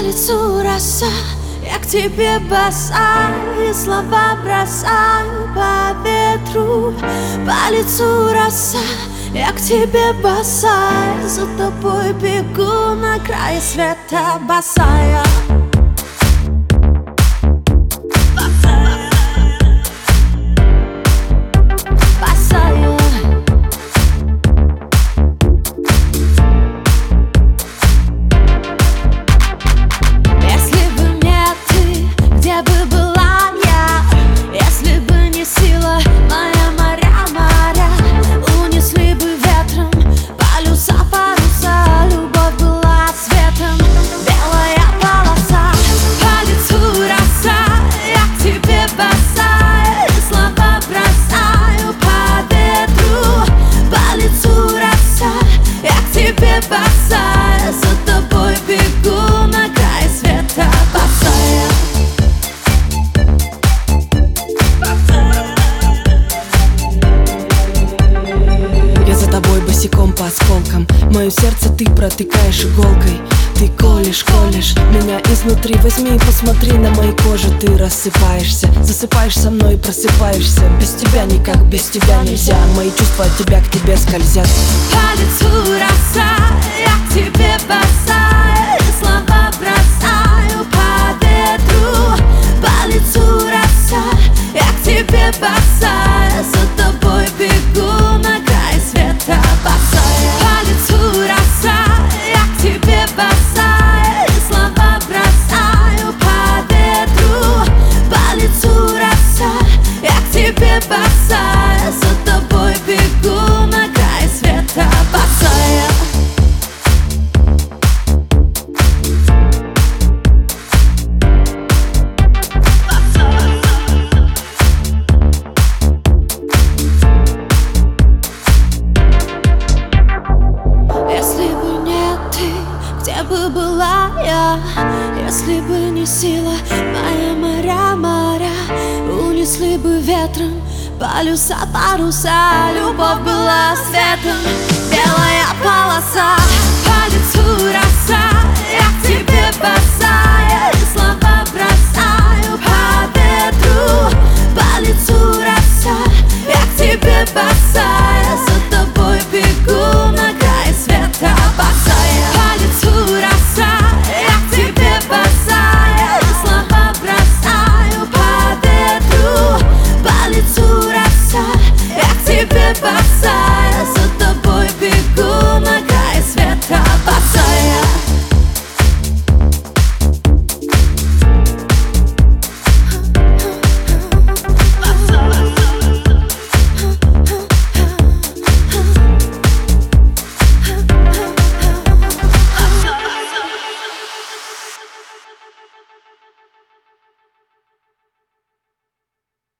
По лицу роса, я к тебе босая, и слова бросаю по ветру. По лицу роса, я к тебе босая, за тобой бегу на край света босая. Босая, за тобой бегу на край света босая. Я за тобой босиком по осколкам, мое сердце ты протыкаешь иголкой. Ты колешь, колешь меня изнутри. Возьми и посмотри на моей коже. Ты рассыпаешься, засыпаешь со мной и просыпаешься. Без тебя никак, без тебя нельзя. Мои чувства от тебя к тебе скользят. По лицу роса, я к тебе босая, и слова бросаю по ветру. По лицу роса, я к тебе босая, за тобой бегу на край света босая. По лицу роса, я к тебе босая, и слова бросаю по ветру. По лицу роса, я к тебе босая, за тобой бегу на край света босая. Если бы не ты, где бы была я? Если бы не сила моя, моря, унесли бы ветром полюса, паруса. Любовь была светом, белая полоса. По лицу роса, я к тебе босая, и слова бросаю по ветру. По лицу роса, я к тебе босая, за тобой бегу на край света босая.